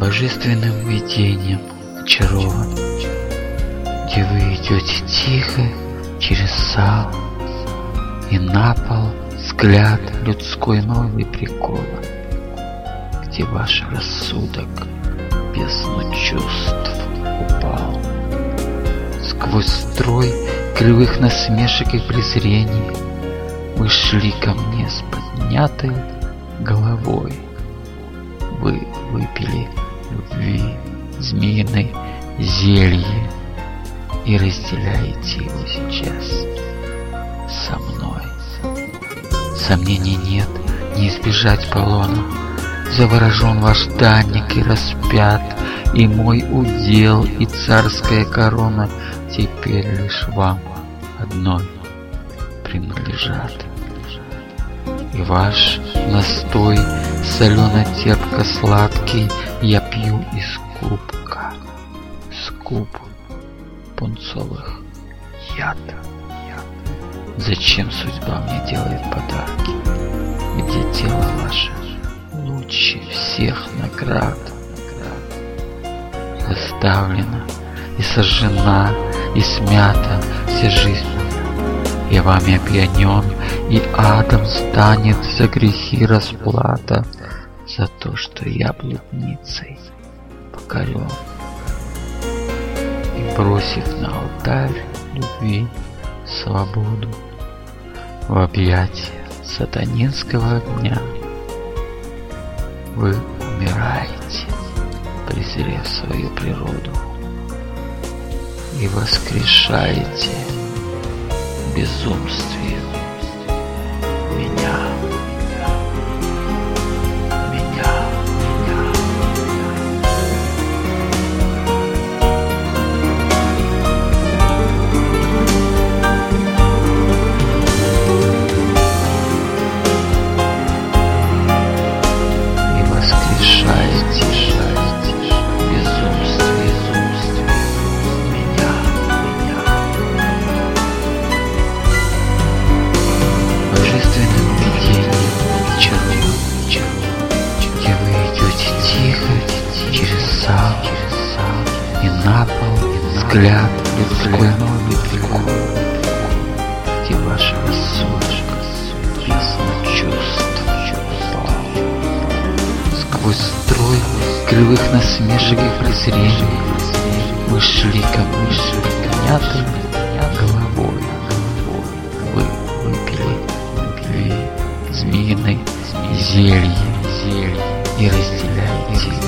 божественным видением очарован, где вы идете тихо через зал, и на пол взгляд людской новый прикован, где ваш рассудок в бездну чувств упал. Сквозь строй кривых насмешек и презрений вы шли ко мне с поднятой головой. Вы выпили любви змеиной зелье и разделяете его сейчас со мной. Сомнений нет, не избежать полона. Заворожен ваш данник и распят, и мой удел, и царская корона теперь лишь вам одной принадлежат. И ваш настой солено-терпко-сладкий я пью из кубка, скуб пунцовых яд. Зачем судьба мне делает подарки? Где тело ваше лучше всех наград? Заставлена и сожжена, и смята вся жизнь моя. Я вами опьянен, и адом станет за грехи расплата, за то, что я блудницей покорен. И бросив на алтарь любви свободу в объятия сатанинского огня, вы умираете, презрев свою природу, и воскрешаете безумствие меня. И на пол взгляд людской новый прикован, где ваш рассудок бездну чувств упал. Сквозь строй кривых насмешек и презрений вы шли ко мне с поднятой головой. Вы выпили любви змеиной зелье и разделяете